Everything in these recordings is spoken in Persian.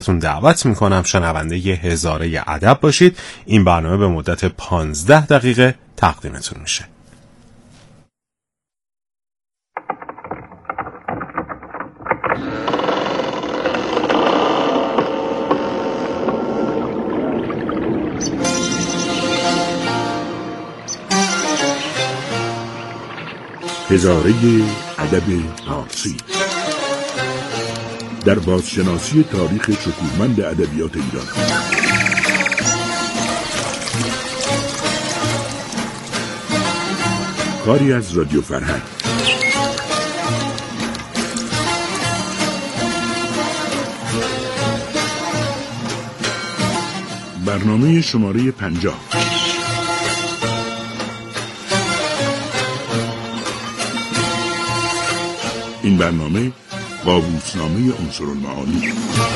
ازتون دعوت میکنم شنونده هزاره ادب باشید. این برنامه به مدت 15 دقیقه تقدیمتون میشه. هزاره ادب فارسی در بازشناسی تاریخ شکوهمند ادبیات ایران. کاری از رادیو فرهنگ. برنامه شماره 50. این برنامه قابوسنامه عنصرالمعانی.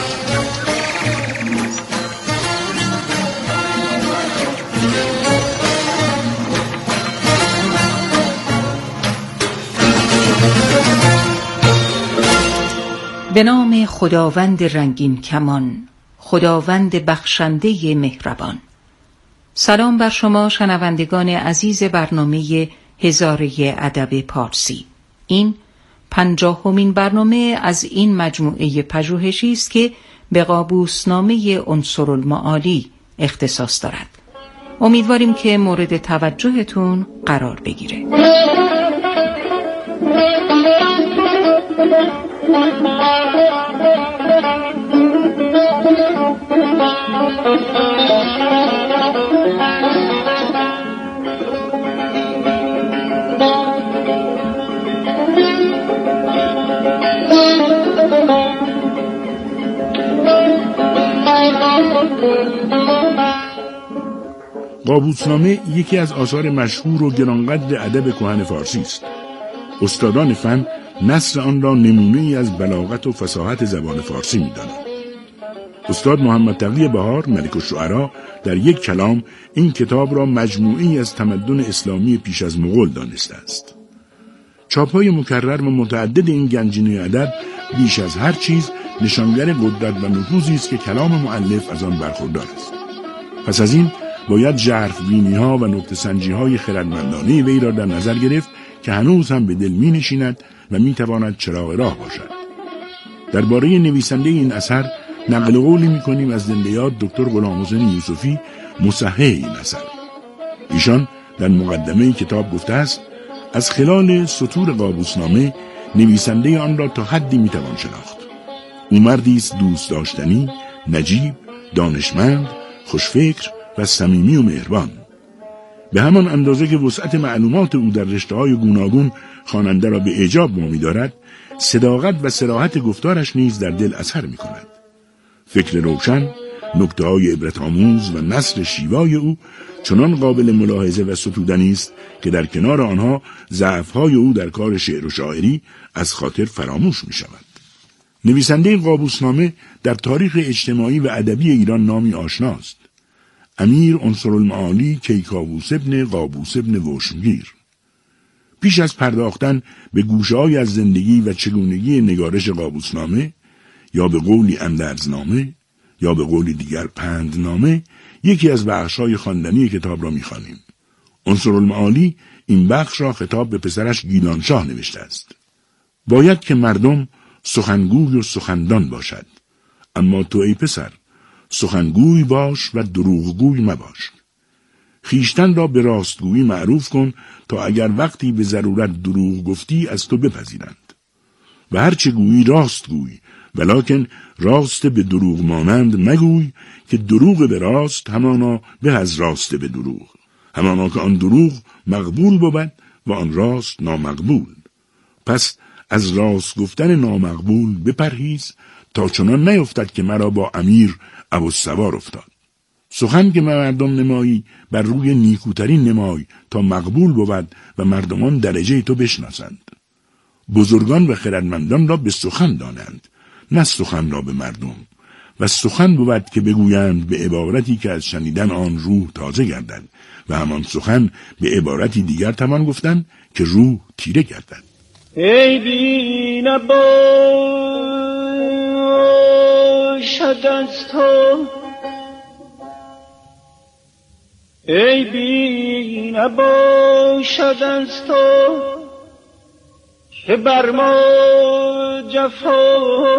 به نام خداوند رنگین کمان، خداوند بخشنده مهربان. سلام بر شما شنوندگان عزیز برنامه هزاره ادب پارسی. این 50مین برنامه از این مجموعه پژوهشی است که به قابوسنامه عنصرالمعالی اختصاص دارد. امیدواریم که مورد توجهتون قرار بگیره. قابوسنامه یکی از آثار مشهور و گرانقدر ادب کهن فارسی است. استادان فن نثر آن را نمونه‌ای از بلاغت و فصاحت زبان فارسی می‌دانند. استاد محمد تقی بهار ملک الشعرا در یک کلام این کتاب را مجموعه‌ای از تمدن اسلامی پیش از مغول دانسته است. چاپ‌های مکرر و متعدد این گنجینه ادب بیش از هر چیز نشانگر قدرت و نفوذی است که کلام مؤلف از آن برخوردار است. پس از این باید ژرف‌بینی‌ها و نکته‌سنجی‌های خردمندانه وی را در نظر گرفت که هنوز هم به دل می‌نشیند و می‌تواند چراغ راه باشد. درباره نویسنده این اثر نقل قولی می‌کنیم از زنده یاد دکتر غلامحسین یوسفی مصحح این اثر. ایشان در مقدمه کتاب گفته است: از خلال سطور قابوسنامه نویسنده آن را تا حدی می‌توان شناخت. او مردی است دوست داشتنی، نجیب، دانشمند، خوشفکر و صمیمی و مهربان. به همان اندازه که وسعت معلومات او در رشته‌های گوناگون خواننده را به اعجاب وامی دارد، صداقت و صراحت گفتارش نیز در دل اثر می‌کند. فکر روشن، نکته‌های عبرت‌آموز و نثر شیوای او چنان قابل ملاحظه و ستودنی است که در کنار آنها ضعف‌های او در کار شعر و شاعری از خاطر فراموش می‌شود. نویسنده قابوسنامه در تاریخ اجتماعی و ادبی ایران نامی آشناست: امیر عنصرالمعالی کیکاووس ابن قابوس ابن وشمگیر. پیش از پرداختن به گوشه‌های از زندگی و چگونگی نگارش قابوسنامه، یا به قولی اندرزنامه یا به قولی دیگر پندنامه، یکی از بخش‌های خواندنی کتاب را می‌خوانیم. عنصرالمعالی این بخش را خطاب به پسرش گیلانشاه نوشته است: باید که مردم سخنگوی و سخندان باشد، اما تو ای پسر سخنگوی باش و دروغگوی مباش. خیشتن را به راستگویی معروف کن تا اگر وقتی به ضرورت دروغ گفتی از تو بپذیرند. و هرچه گویی راست گوی، ولکن راست به دروغ مانند مگوی که دروغ به راست همانا به از راست به دروغ، همانا که آن دروغ مقبول بود و آن راست نامقبول. پس از راست گفتن نامقبول بپرهیز تا چنان نیفتد که مرا با امیر ابوالسوار افتاد. سخن که مردم نمایی بر روی نیکوترین نمای تا مقبول بود و مردمان درجه تو بشناسند. بزرگان و خردمندان را به سخن دانند، نه سخن را به مردم. و سخن بود که بگویند به عبارتی که از شنیدن آن روح تازه گردد و همان سخن به عبارتی دیگر توان گفتن که روح تیره گردد. ای بی نبای باشد از تو، ای بی نباشد از تو، که بر ما جفا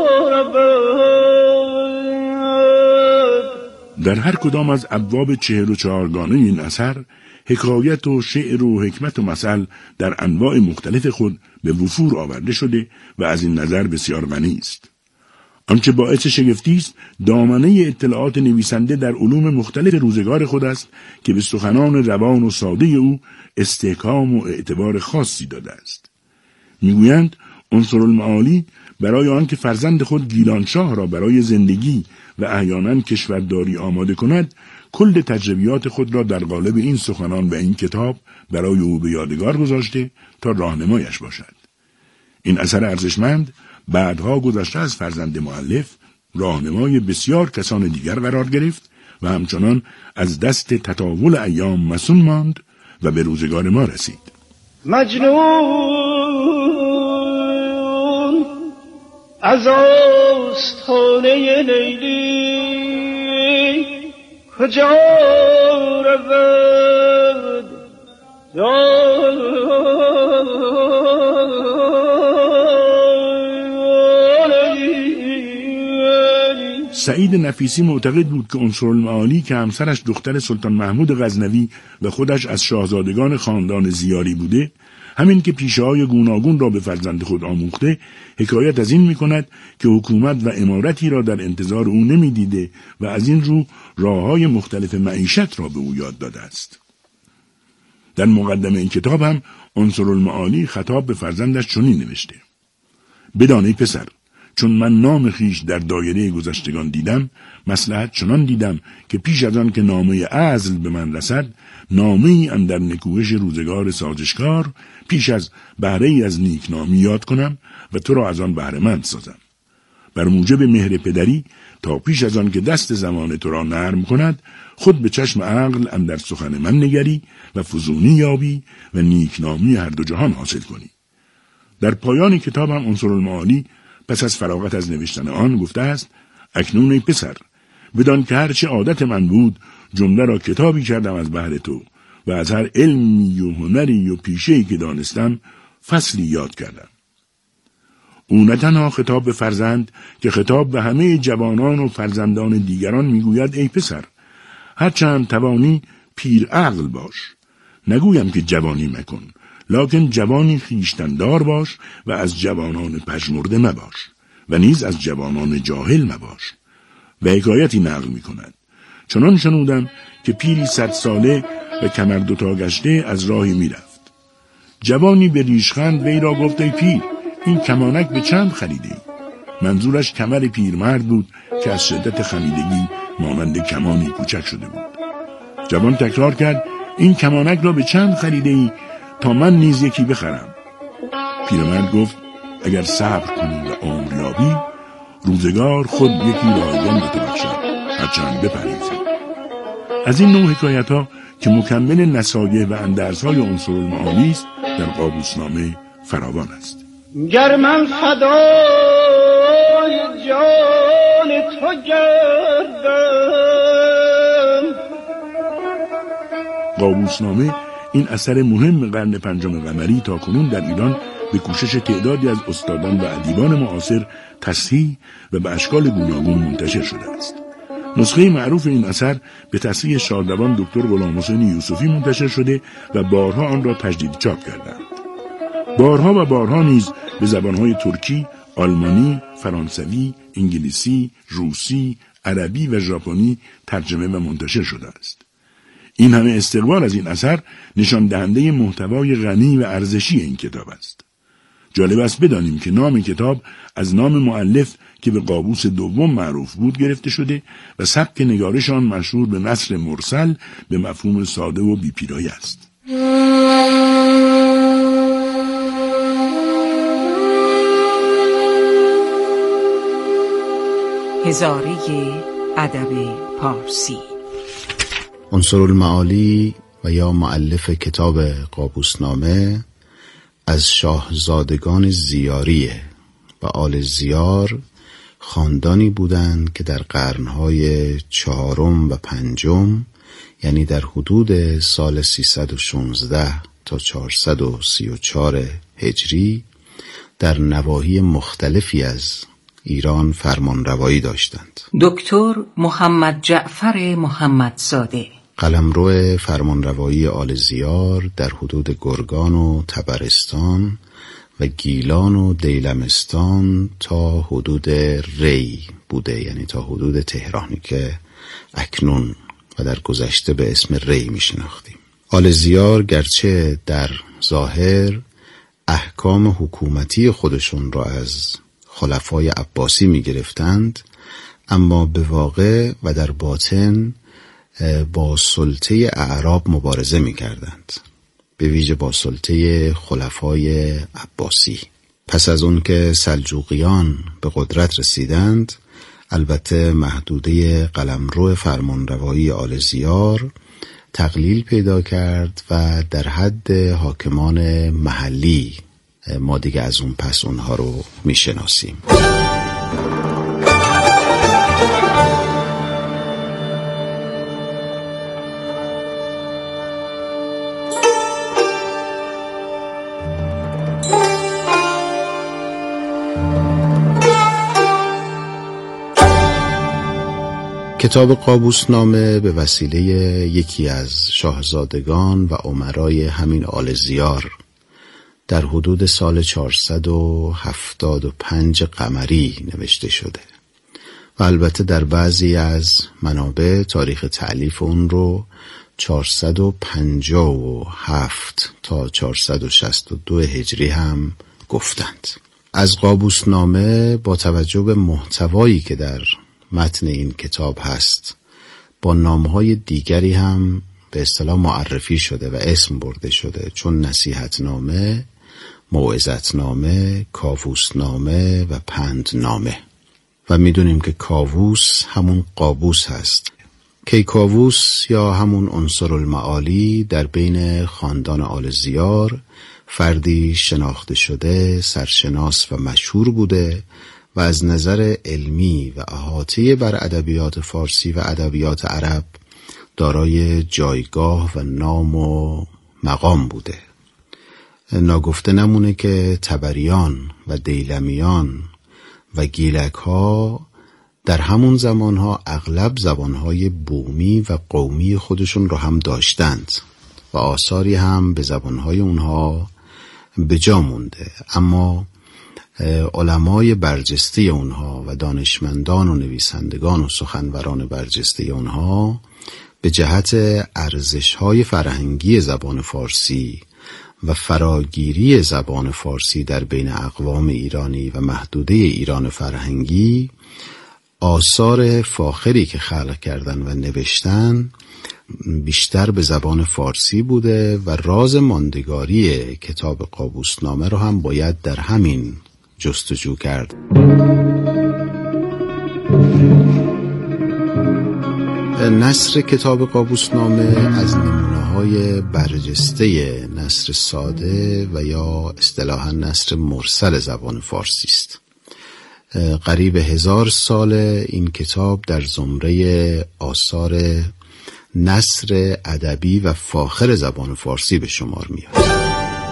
رود. در هر کدام از ابواب 44 گانه این اثر حکایت و شعر و حکمت و مثل در انواع مختلف خود به وفور آورده شده و از این نظر بسیار غنی است. آنچه باعث شگفتی است دامنه اطلاعات نویسنده در علوم مختلف روزگار خود است که به سخنان روان و ساده او استحکام و اعتبار خاصی داده است. میگویند عنصرالمعالی برای آنکه فرزند خود گیلانشاه را برای زندگی و احیانا کشورداری آماده کند، کل تجربیات خود را در قالب این سخنان و این کتاب برای او به یادگار گذاشته تا راهنمایش باشد. این اثر ارزشمند بعدها گذشته از فرزند مؤلف راهنمای بسیار کسان دیگر قرار گرفت و همچنان از دست تطاول ایام مصون ماند و به روزگار ما رسید. مجنون از آستانه لیلی کجا رود؟ سعید نفیسی معتقد بود که عنصرالمعالی که همسرش دختر سلطان محمود غزنوی و خودش از شاهزادگان خاندان زیاری بوده، همین که پیشه‌های گوناگون را به فرزند خود آموخته، حکایت از این می‌کند که حکومت و امارتی را در انتظار او نمی‌دیده و از این رو راه‌های مختلف معیشت را به او یاد داده است. در مقدمه این کتاب هم عنصرالمعالی خطاب به فرزندش چنین نوشته: بدان ای پسر، چون من نام خیش در دایره گذشتگان دیدم، مصلحت چنان دیدم که پیش از آن که نامه عزل به من رسد، نامه‌ای اندر نکوهش روزگار سازشکار پیش از بهره‌ای از نیکنامی یاد کنم و تو را از آن بهره‌مند سازم. بر موجب مهر پدری تا پیش از آن که دست زمان تو را نرم کند، خود به چشم عقل اندر سخن من نگری و فزونی یابی و نیکنامی هر دو جهان حاصل کنی. در پایان کتاب هم عنصرالمعالی پس از فراغت از نوشتن آن گفته است: اکنون ای پسر، بدان که هرچه عادت من بود جمله را کتابی کردم از بهر تو و از هر علمی و هنری و پیشه‌ای که دانستم فصلی یاد کردم. او نه تنها خطاب به فرزند که خطاب به همه جوانان و فرزندان دیگران میگوید: ای پسر، هرچند توانی پیر عقل باش. نگویم که جوانی مکن، لکن جوانی خویشتندار باش و از جوانان پژمرده مباش و نیز از جوانان جاهل مباش. و حکایتی نقل می کند: چنان شنودم که پیری 100 ساله و کمر دوتا گشته از راهی می رفت. جوانی به ریشخند وی را گفت: ای پیر، این کمانک به چند خریده ای؟ منظورش کمر پیرمرد بود که از شدت خمیدگی مانند کمانی کوچک شده بود. جوان تکرار کرد: این کمانک را به چند خریده ای تا من نیز یکی بخرم؟ پیرمرد گفت: اگر صبر کنی و عمر یابی، روزگار خود یکی رایگان به تو بخشد، هرچند بپریزی. از این نوع حکایت ها که مکمل نصایح و اندرزهای عنصرالمعالی است در قابوسنامه فراوان است. گر من فدای جان تو گردم. قابوسنامه این اثر مهم قرن 5 قمری تا کنون در ایران به کوشش تعدادی از استادان و ادیبان معاصر تصحیح و به اشکال گوناگون منتشر شده است. نسخه معروف این اثر به تصحیح شادروان دکتر غلامحسین یوسفی منتشر شده و بارها آن را تجدید چاپ کردند. بارها و بارها نیز به زبانهای ترکی، آلمانی، فرانسوی، انگلیسی، روسی، عربی و ژاپنی ترجمه و منتشر شده است. این همه استقبال از این اثر نشان دهنده محتوای غنی و ارزشی این کتاب است. جالب است بدانیم که نام کتاب از نام مؤلف که به قابوس دوم معروف بود گرفته شده و سبک نگارش آن مشهور به نثر مرسل به مفهوم ساده و بی‌پیرایه است. هزاره ادب پارسی. عنصرالمعالی و یا مؤلف کتاب قابوسنامه از شاهزادگان زیاریه و آل زیار خاندانی بودند که در قرنهای 4 و 5، یعنی در حدود سال 316 تا 434 هجری، در نواحی مختلفی از ایران فرمانروایی داشتند. دکتر محمد جعفر محمدزاده، قلمرو فرمانروایی آل زیار در حدود گرگان و طبرستان و گیلان و دیلمستان تا حدود ری بوده، یعنی تا حدود تهرانی که اکنون و در گذشته به اسم ری می شناختیم. آل زیار گرچه در ظاهر احکام حکومتی خودشون را از خلفای عباسی می گرفتند، اما به واقع و در باطن با سلطه اعراب مبارزه می کردند، به ویژه با سلطه خلفای عباسی. پس از اون که سلجوقیان به قدرت رسیدند، البته محدوده قلمرو فرمانروایی آل زیار تقلیل پیدا کرد و در حد حاکمان محلی ما دیگه از اون پس اونها رو میشناسیم. کتاب قابوسنامه به وسیله یکی از شاهزادگان و امرای همین آل زیار در حدود سال 475 قمری نوشته شده و البته در بعضی از منابع تاریخ تألیف اون رو 457 تا 462 هجری هم گفتند. از قابوسنامه با توجه به محتوایی که در متن این کتاب هست با نامهای دیگری هم به اصطلاح معرفی شده و اسم برده شده، چون نصیحتنامه، موعظتنامه، کاووسنامه و پندنامه. و میدونیم که کاووس همون قابوس هست. کیکاووس یا همون عنصر المعالی در بین خاندان آل زیار فردی شناخته شده، سرشناس و مشهور بوده و از نظر علمی و احاطه بر ادبیات فارسی و ادبیات عرب دارای جایگاه و نام و مقام بوده. ناگفته نمونه که تبریان و دیلمیان و گیلک ها در همون زمانها اغلب زبانهای بومی و قومی خودشون رو هم داشتند و آثاری هم به زبانهای اونها به جا مونده، اما علمای برجسته اونها و دانشمندان و نویسندگان و سخنوران برجسته اونها به جهت ارزش‌های فرهنگی زبان فارسی و فراگیری زبان فارسی در بین اقوام ایرانی و محدوده ایران فرهنگی آثار فاخری که خلق کردن و نوشتن بیشتر به زبان فارسی بوده و راز ماندگاری کتاب قابوسنامه رو هم باید در همین جستجو کرد. نثر کتاب قابوسنامه از نمونه‌های برجسته نثر ساده و یا اصطلاحاً نثر مرسل زبان فارسی است. قریب 1000 سال این کتاب در زمره آثار نثر ادبی و فاخر زبان فارسی به شمار میاد.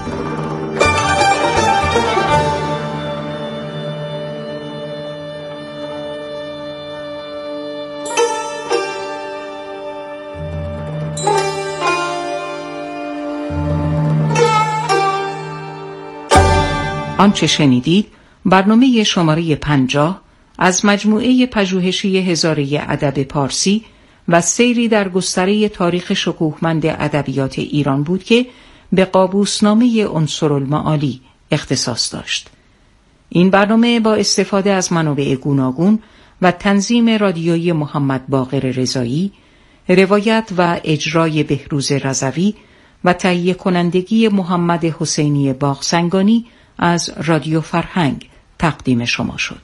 آنچه شنیدید برنامه شماره 50 از مجموعه پژوهشی هزاره ادب پارسی و سیری در گستره تاریخ شکوهمند ادبیات ایران بود که به قابوسنامه عنصر المعالی اختصاص داشت. این برنامه با استفاده از منابع گوناگون و تنظیم رادیویی محمد باقر رضایی، روایت و اجرای بهروز رضوی و تهیه کنندگی محمد حسینی باغسنگانی از رادیو فرهنگ تقدیم شما شد.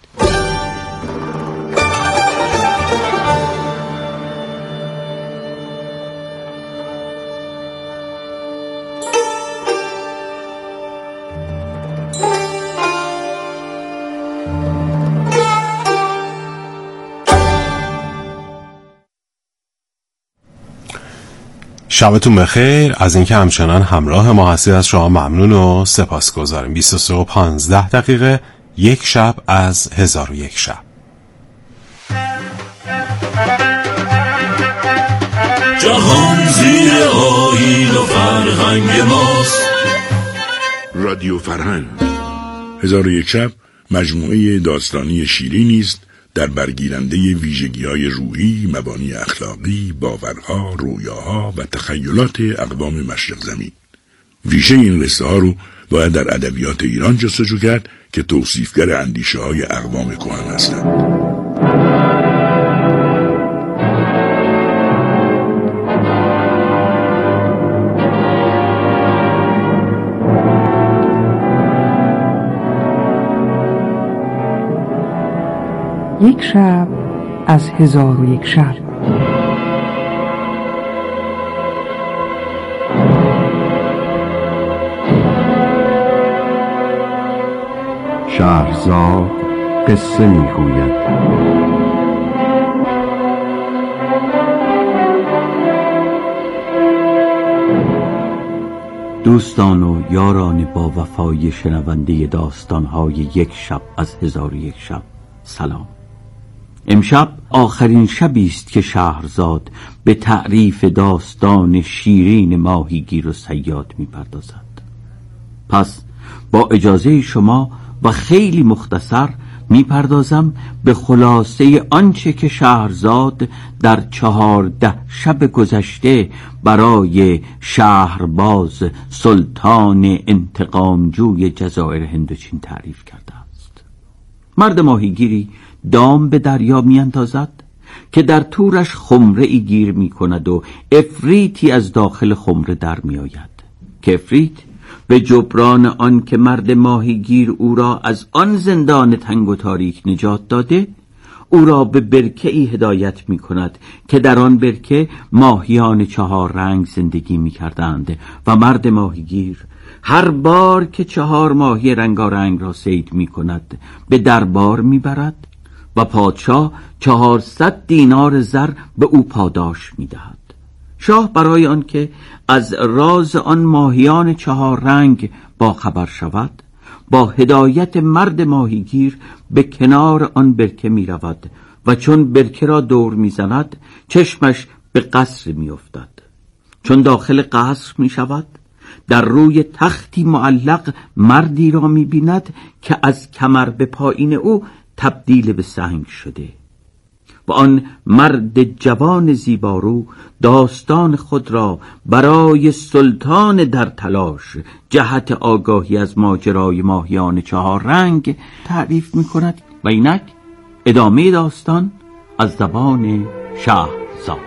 شبتون بخیر. از اینکه همچنان همراه ما هستید از شما ممنون و سپاسگزاریم. 23:15 یک شب از 1001 شب. جهان زیر آیین و فرهنگ ماست. رادیو فرهنگ 1001 شب مجموعه داستانی شیرینی است در برگیرنده ویژگی‌های روحی، مبانی اخلاقی، باورها، رویاها و تخیلات اقوام مشرق زمین. ویژه این قصه ها رو باید در ادبیات ایران جستجو کرد که توصیفگر اندیشه‌های اقوام کهن هستند. یک شب از 1001 شب. شهرزاد قصه میگوید. دوستان و یاران با وفای شنونده داستان‌های یک شب از 1001 شب، سلام. امشب آخرین شبی است که شهرزاد به تعریف داستان شیرین ماهیگیر و صیاد می‌پردازد. پس با اجازه شما و خیلی مختصر می‌پردازم به خلاصه آنچه که شهرزاد در 14 شب گذشته برای شهرباز سلطان انتقامجوی جزایر هندوچین تعریف کرده است. مرد ماهیگیری دام به دریا میاندازد که در تورش خمره ای گیر می کند و افریتی از داخل خمره در می آید که افریت به جبران آن که مرد ماهیگیر او را از آن زندان تنگ و تاریک نجات داده، او را به برکه ای هدایت می کند که در آن برکه ماهیان 4 رنگ زندگی می کردند و مرد ماهیگیر هر بار که 4 ماهی رنگارنگ را صید می کند به دربار می برد و پادشاه 400 دینار زر به او پاداش می دهد. شاه برای آن که از راز آن ماهیان 4 رنگ با خبر شود، با هدایت مرد ماهیگیر به کنار آن برکه می رود و چون برکه را دور می زند چشمش به قصر می افتد. چون داخل قصر می شود در روی تختی معلق مردی را می بیند که از کمر به پایین او تبدیل به سنگ شده و آن مرد جوان زیبارو داستان خود را برای سلطان در تلاش جهت آگاهی از ماجرای ماهیان 4 رنگ تعریف می کند و اینک ادامه داستان از زبان شهرزاد.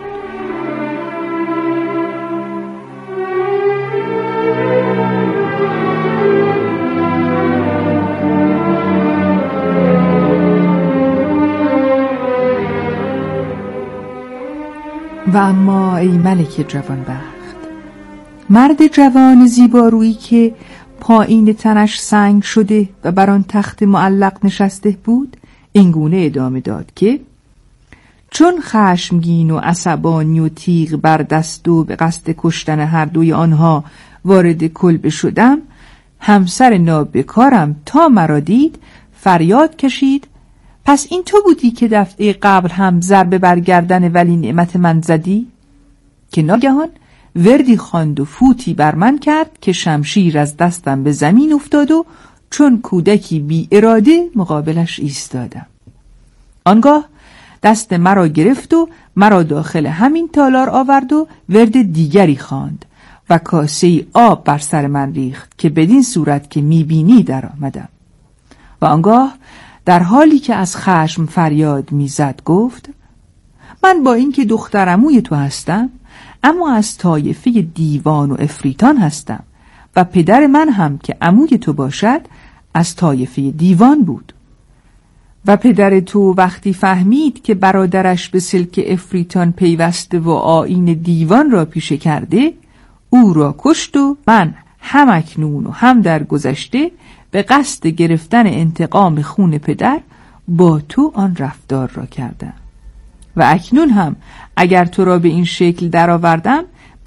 و اما ای ملک جوانبخت، مرد جوان زیبارویی که پایین تنش سنگ شده و بر آن تخت معلق نشسته بود اینگونه ادامه داد که چون خشمگین و عصبانی و تیغ بر دست و به قصد کشتن هر دوی آنها وارد کلبه شدم، همسر نابکارم تا مرا دید فریاد کشید: پس این تو بودی که دفعه قبل هم ضربه بر گردن ولی نعمت من زدی؟ که ناگهان وردی خواند و فوتی بر من کرد که شمشیر از دستم به زمین افتاد و چون کودکی بی اراده مقابلش ایستادم. آنگاه دست مرا گرفت و مرا داخل همین تالار آورد و ورد دیگری خواند و کاسه آب بر سر من ریخت که بدین صورت که میبینی در آمدم. و آنگاه در حالی که از خشم فریاد میزد گفت: من با اینکه دختر عموی تو هستم اما از طایفه دیوان و افریتان هستم و پدر من هم که عموی تو باشد از طایفه دیوان بود و پدر تو وقتی فهمید که برادرش به سلک افریتان پیوسته و آیین دیوان را پیشه کرده او را کشت و من هم اکنون و هم در گذشته به قصد گرفتن انتقام خون پدر با تو آن رفتار را کردم و اکنون هم اگر تو را به این شکل درآوردم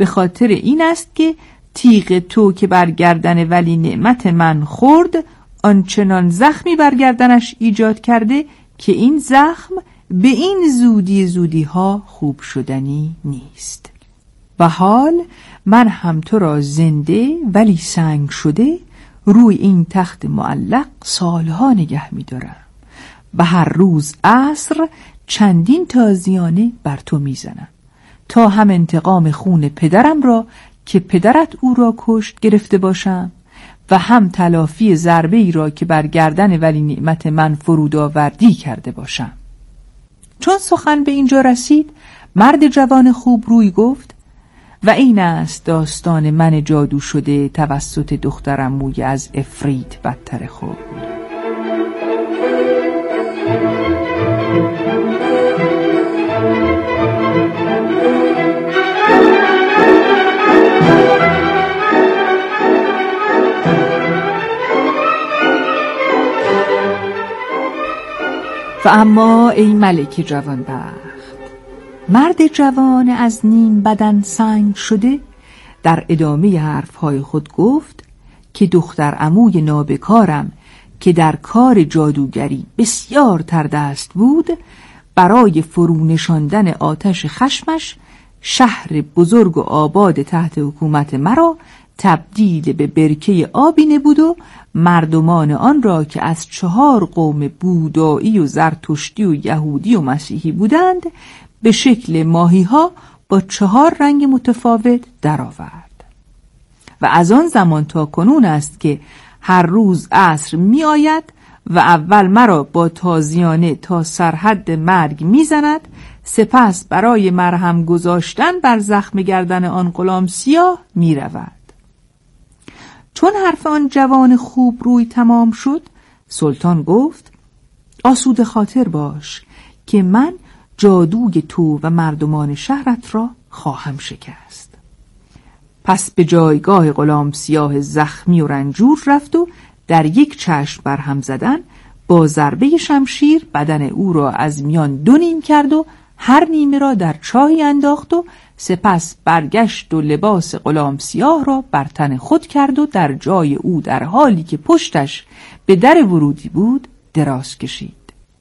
به خاطر این است که تیغ تو که بر گردن ولی نعمت من خورد آنچنان زخمی بر گردنش ایجاد کرده که این زخم به این زودی ها خوب شدنی نیست. و حال من هم تو را زنده ولی سنگ شده روی این تخت معلق سالها نگه می دارم و هر روز عصر چندین تازیانه بر تو می زنم تا هم انتقام خون پدرم را که پدرت او را کشت گرفته باشم و هم تلافی ضربه ای را که بر گردن ولی نعمت من فرود آوردی کرده باشم. چون سخن به اینجا رسید مرد جوان خوب روی گفت و این است داستان من جادو شده توسط دخترم موی از افریت بدتر خود. و اما ای ملک جوانبخت، مرد جوان از نیم بدن سنگ شده در ادامه حرفهای خود گفت که دختر عموی نابکارم که در کار جادوگری بسیار تردست بود برای فرو نشاندن آتش خشمش شهر بزرگ و آباد تحت حکومت مرا تبدیل به برکه آبی نبود و مردمان آن را که از 4 قوم بودایی و زرتشتی و یهودی و مسیحی بودند به شکل ماهی‌ها با 4 رنگ متفاوت درآورد. و از آن زمان تا کنون است که هر روز عصر می آید و اول مرا با تازیانه تا سرحد مرگ می زند، سپس برای مرهم گذاشتن بر زخم گردن آن غلام سیاه می رود. چون حرف آن جوان خوب روی تمام شد سلطان گفت آسوده خاطر باش که من جادوی تو و مردمان شهرت را خواهم شکست. پس به جایگاه غلام سیاه زخمی و رنجور رفت و در یک چشم برهم زدن با ضربه شمشیر بدن او را از میان 2 نیم کرد و هر نیمه را در چاهی انداخت و سپس برگشت و لباس غلام سیاه را بر تن خود کرد و در جای او در حالی که پشتش به در ورودی بود دراز کشید.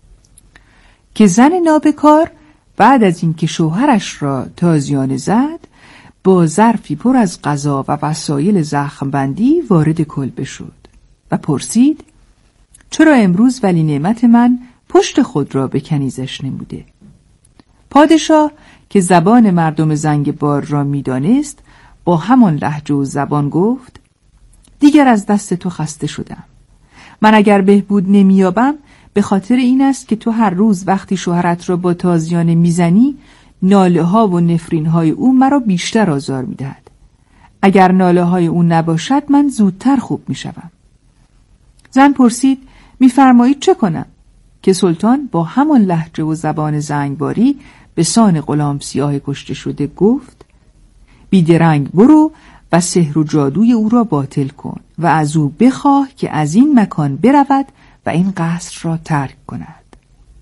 که زن نابکار بعد از اینکه شوهرش را تازیانه زد با ظرفی پر از غذا و وسایل زخم بندی وارد کلبه شد و پرسید چرا امروز ولی نعمت من پشت خود را به کنیزش نموده؟ پادشاه که زبان مردم زنگبار را میدانست با همان لهجه و زبان گفت دیگر از دست تو خسته شدم. من اگر بهبود نمیابم به خاطر این است که تو هر روز وقتی شوهرت را با تازیانه میزنی ناله ها و نفرین های او مرا بیشتر آزار میدهد. اگر ناله های او نباشد من زودتر خوب میشوم. زن پرسید میفرمایید چه کنم؟ که سلطان با همان لهجه و زبان زنگباری به سان غلام سیاه کشته شده گفت بیدرنگ برو و سحر و جادوی او را باطل کن و از او بخواه که از این مکان برود و این قصر را ترک کند.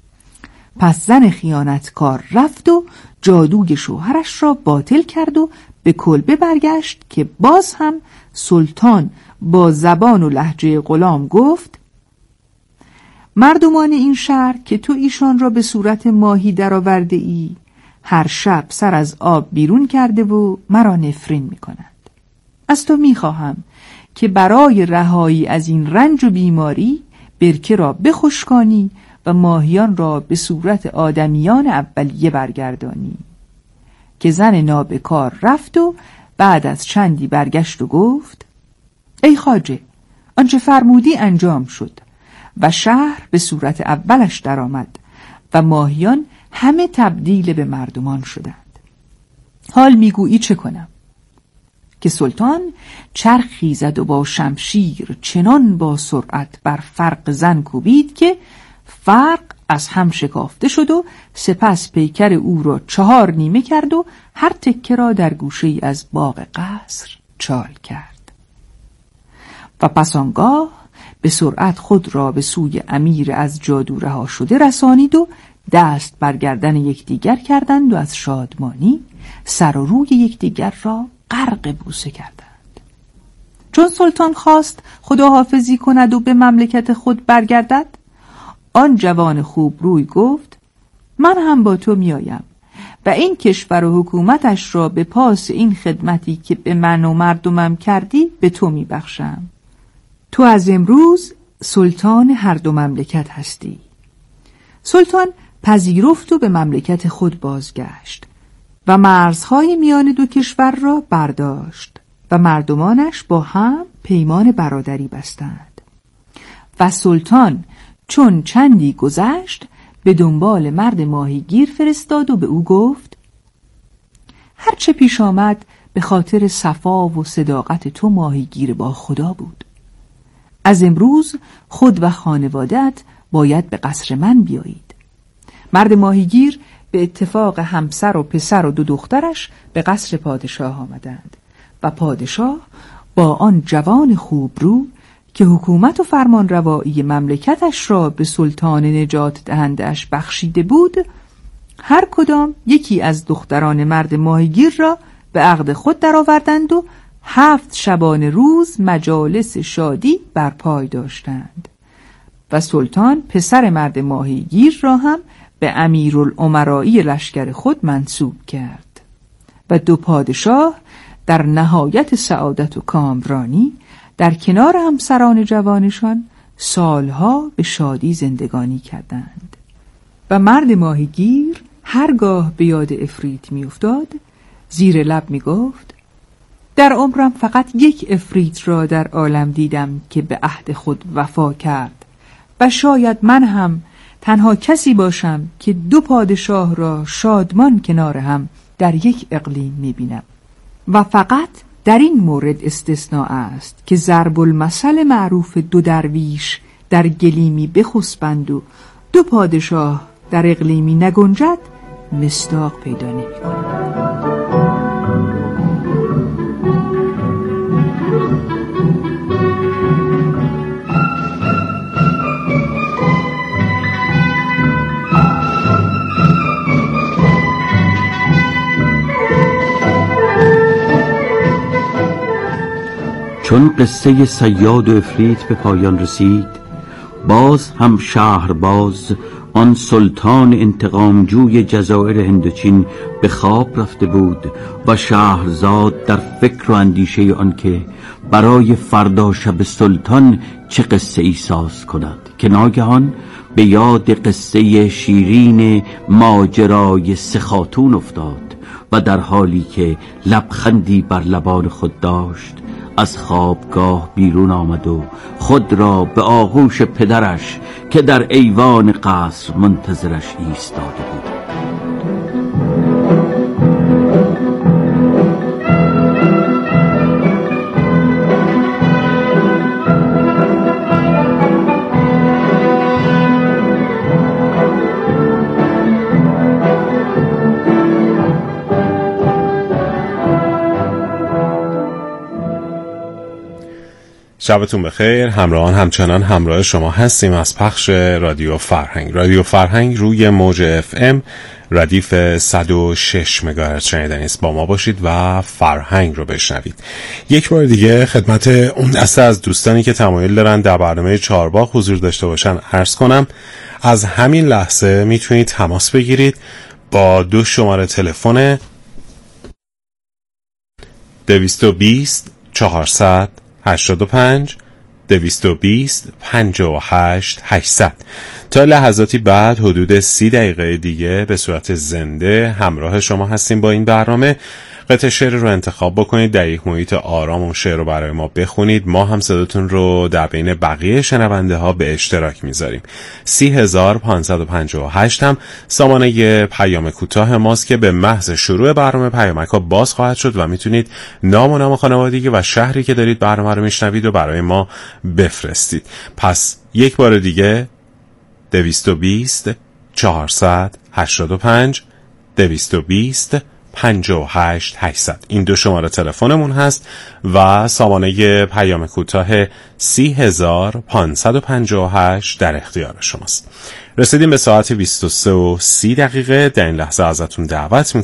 پس زن خیانتکار رفت و جادوی شوهرش را باطل کرد و به کلبه برگشت که باز هم سلطان با زبان و لهجه غلام گفت مردمان این شهر که تو ایشان را به صورت ماهی درآورده ای هر شب سر از آب بیرون کرده و مرا نفرین می کند. از تو می خواهم که برای رهایی از این رنج و بیماری برکه را بخشکانی و ماهیان را به صورت آدمیان اولیه برگردانی. که زن نابکار رفت و بعد از چندی برگشت و گفت ای خواجه آنچه فرمودی انجام شد و شهر به صورت اولش درآمد و ماهیان همه تبدیل به مردمان شدند. حال میگویی چه کنم؟ که سلطان چرخی زد و با شمشیر چنان با سرعت بر فرق زن کوبید که فرق از هم شکافته شد و سپس پیکر او را 4 نیمه کرد و هر تکه را در گوشه‌ای از باغ قصر چال کرد. و پس آنگاه به سرعت خود را به سوی امیر از جادو رها شده رسانید و دست بر گردن یکدیگر کردند و از شادمانی سر و روی یکدیگر را غرق بوسه کردند. چون سلطان خواست خداحافظی کند و به مملکت خود برگردد، آن جوان خوب روی گفت: من هم با تو میایم و این کشور و حکومتش را به پاس این خدمتی که به من و مردمم کردی به تو میبخشم. تو از امروز سلطان هر دو مملکت هستی. سلطان پذیرفت و به مملکت خود بازگشت و مرزهای میان دو کشور را برداشت و مردمانش با هم پیمان برادری بستند. و سلطان چون چندی گذشت به دنبال مرد ماهیگیر فرستاد و به او گفت: هرچه پیش آمد به خاطر صفا و صداقت تو ماهیگیر با خدا بود. از امروز خود و خانوادت باید به قصر من بیایید. مرد ماهیگیر به اتفاق همسر و پسر و دو دخترش به قصر پادشاه آمدند و پادشاه با آن جوان خوب رو که حکومت و فرمان روایی مملکتش را به سلطان نجات دهندش بخشیده بود، هر کدام یکی از دختران مرد ماهیگیر را به عقد خود درآوردند و 7 شبانه روز مجالس شادی برپای داشتند و سلطان پسر مرد ماهیگیر را هم به امیرالامرایی لشکر خود منصوب کرد و دو پادشاه در نهایت سعادت و کامرانی در کنار همسران جوانشان سالها به شادی زندگانی کردند. و مرد ماهیگیر هرگاه به یاد افریت میافتاد زیر لب میگفت: در عمرم فقط یک افریت را در عالم دیدم که به عهد خود وفا کرد و شاید من هم تنها کسی باشم که 2 پادشاه را شادمان کنار هم در یک اقلیم میبینم. و فقط در این مورد استثناء است که ضرب المثل معروف 2 درویش در گلیمی بخسبند و 2 پادشاه در اقلیمی نگنجد مصداق پیدا نمی‌کند. چون قصه صیاد و افریت به پایان رسید، باز هم شهرباز آن سلطان انتقامجوی جزایر هندوچین به خواب رفته بود و شهرزاد در فکر و اندیشه آن که برای فردا شب سلطان چه قصه ای ساز کند که ناگهان به یاد قصه شیرین ماجرای 3 خاتون افتاد و در حالی که لبخندی بر لبان خود داشت از خوابگاه بیرون آمد و خود را به آغوش پدرش که در ایوان قصر منتظرش ایستاده بود. شبتون بخیر. همراهان همچنان همراه شما هستیم از پخش رادیو فرهنگ. رادیو فرهنگ روی موج FM ردیف 106 مگاهرتز شنیدنی است. با ما باشید و فرهنگ رو بشنوید. یک بار دیگه خدمت اون دسته از دوستانی که تمایل دارن در برنامه چهارباغ حضور داشته باشن عرض کنم از همین لحظه میتونید تماس بگیرید با 2 شماره تلفن 220 400 85 220 58 800. تا لحظاتی بعد حدود 30 دقیقه دیگه به صورت زنده همراه شما هستیم با این برنامه. قطعه شعر رو انتخاب بکنید، در یک محیط آرام اون شعر رو برای ما بخونید. ما هم صداتون رو در بین بقیه شنونده ها به اشتراک میذاریم. 30558 هم سامانه پیام کوتاه ماست که به محض شروع برنامه پیامک ها باز خواهد شد و میتونید نام و خانوادگی و شهری که دارید برنامه رو میشنوید و برای ما بفرستید. پس یک بار دیگه 220 485 220 58 800 این 2 شماره تلفنمون هست و سامانه پیام کوتاه 30558 در اختیار شماست. رسیدیم به ساعت 23:30 در این لحظه ازتون دعوت